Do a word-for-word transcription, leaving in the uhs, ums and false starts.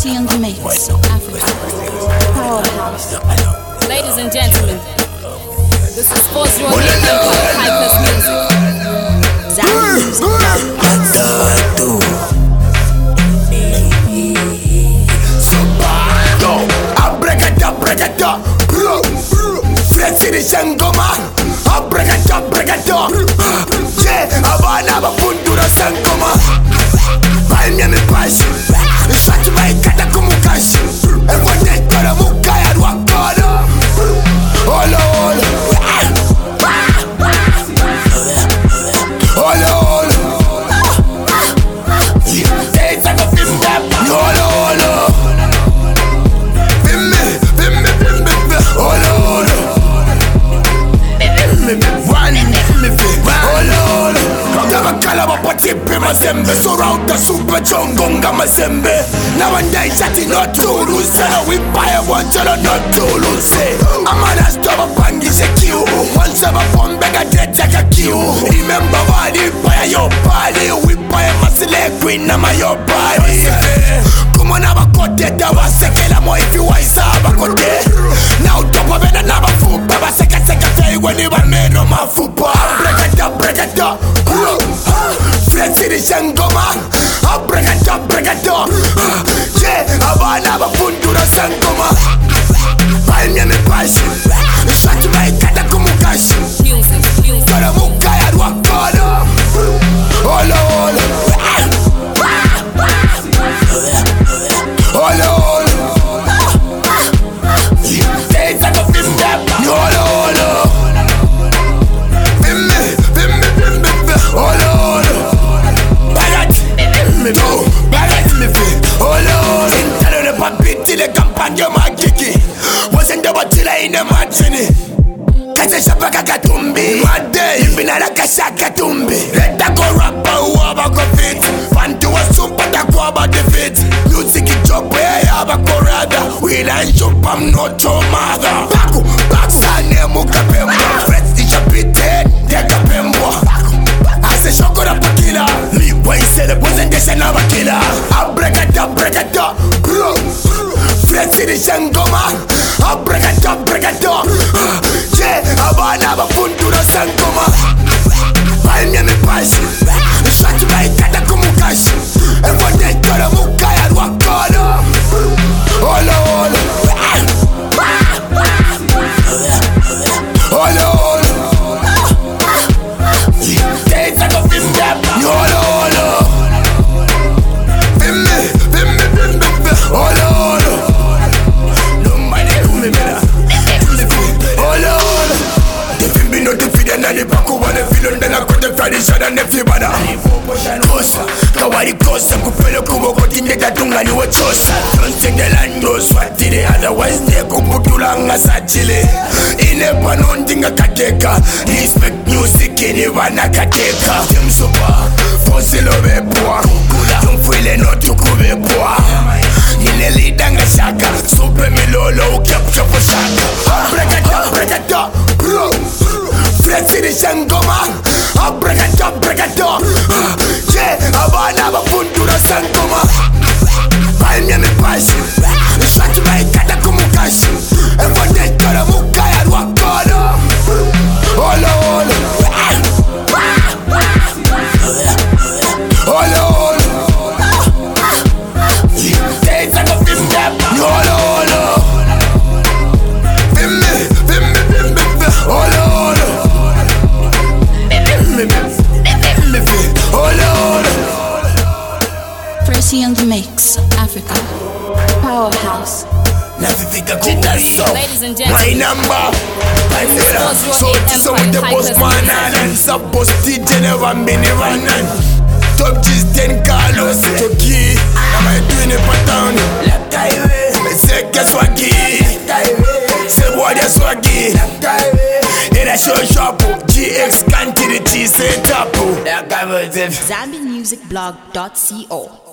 Pressy on the mix, Africa. Powerhouse. Ladies and gentlemen, this is four zero eight Empire High Class Music. Yo, abregata, bregata, bro, Flexi di Shangoma, abregata, bregata, yeah, abana bapundura Shangoma, palmia me pashi, shati mai kata kumukashi, everyone kara mukaya wakana, hola hola, hola hola, it's like a film that, hola hola. Tipe mazembe surround super chongo nga mazembe nawandai chati not to lose na wipaya wanjala not to lose amana stop pangishe kiu wanza bapombe ga deteka kiu remember body paya yo body wipaya masile queen na my body kuma na bakote da wasekela mo if you wise abakote now top of it na bafupa baseka seka fei when ba meno mafupa break it up break it up Flexi di Shangoma, abregata, bregata, yeah, abana bapundura Shangoma, palmia me pashi, shati mai kata kumukashi, kara mukaya wakana, hola hola, hola hola, it's like a film that, hola hola, bimbe, bimbe, bimbe, hola hola. No, balance me fit. Oh Lord, intero de papiti le campagne magiki. Wasn't batila in a machine. Kasa shapa kakatumbi. Made ibina la kasha katumbi. Let that go rapper waba go fit. Fantu wa super da kwaba defeat. Music job where yaba korada. We land jump am not your mother. Baku, baku sane mukapemba. Friends di chapite, de kapemba. Ase shokora pakila. Mi boy say the presentation of a killer. I break it up, break it up, bro. Flexi di Shangoma, I break it up, break it up. Yeah, abana bapundura Shangoma. Palmia me pashi, shati mai kata kumukashi. Everyone kara mukaya wakana. Hola hola, hola hola. It's like a film that, hola hola. Hola, hola. Nobody who me better. Hola, hola. The film be not defeated and the back over the film. Then I got the tradition and the fibada. Kosa, kawari kosa. Kupelo kubo kotinde tatunga ni wachosa. Don't take the land no swatile. Otherwise they kuputula nga sachile. Ine panondinga kateka. Respect music ini wana kateka. Dem sopa, fosilo beboa. Tumfuile no tukube boa. Nile danga shaka, super milolo, capture for shaka. Break it up, break it up, bro. Flexi di Shangoma, break it up, break it up. Yeah, abana bapundura Shangoma. Palmia me pashi, shati mai kata kumukashi. Everyone kara mukaya wakana. Hola hola, hola hola. It's like a film that, hola hola. Bimbe, bimbe, bimbe, hola hola. Bimbe, bimbe, hola hola. Pressy on the mix, Africa. Powerhouse. Navifika kukaso. Ladies and My gentlemen, number. So so with the boss man and suppose D J never mini running. Top G's ten Carlos Toki. Am I doing it for town? Left highway. Me say guess what G? Say boy that's what G. In a show shop G X country the cheese set up. Zambian Music Blog dot co